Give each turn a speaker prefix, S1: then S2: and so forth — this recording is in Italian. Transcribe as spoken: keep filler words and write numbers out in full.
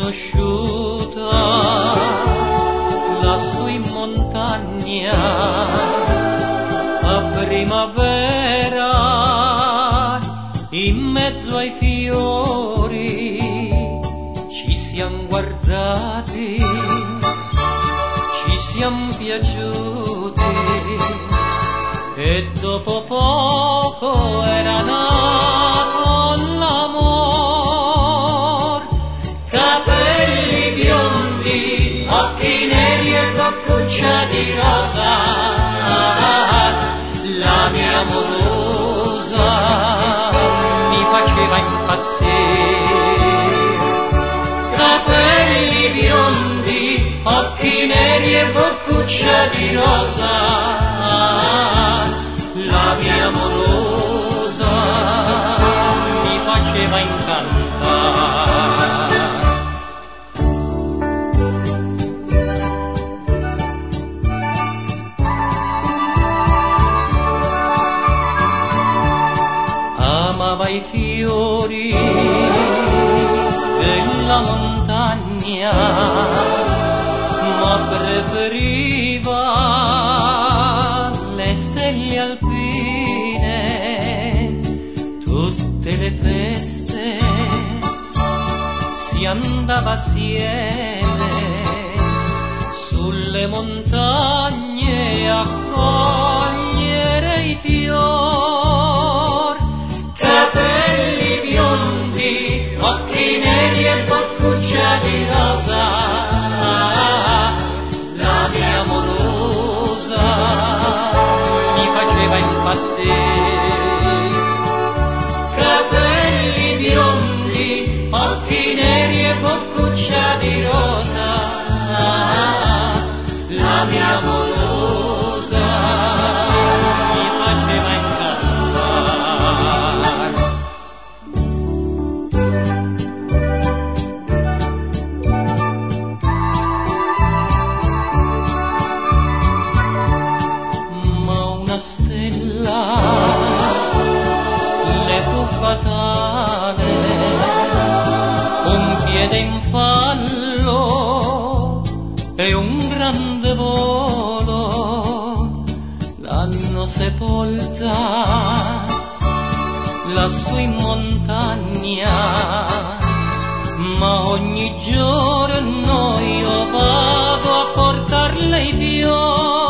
S1: conosciuta lassù in montagna a primavera, in mezzo ai fiori ci siamo guardati, ci siamo piaciuti e dopo poco era nato l'amor. Capelli biondi, occhi neri e boccuccia di rosa, la mia amorosa mi faceva impazzire. Capelli biondi, occhi neri e boccuccia di rosa, la mia amorosa mi faceva incantare. Amava i fiori della montagna, ma preferiva le stelle alpine. Tutte le feste si andava assieme sulle montagne a cogliere i fior. Capelli biondi, occhi neri e boccuccia di rosa, la mia amorosa mi faceva impazzire. Capelli biondi, occhi neri e boccuccia di rosa, la mia amorosa mi faceva incantare. Ma una stella le fu fatale, un piede in fallo e un grande volo l'hanno sepolta lassù in montagna. Ma ogni giorno io vado a portarle i fiori.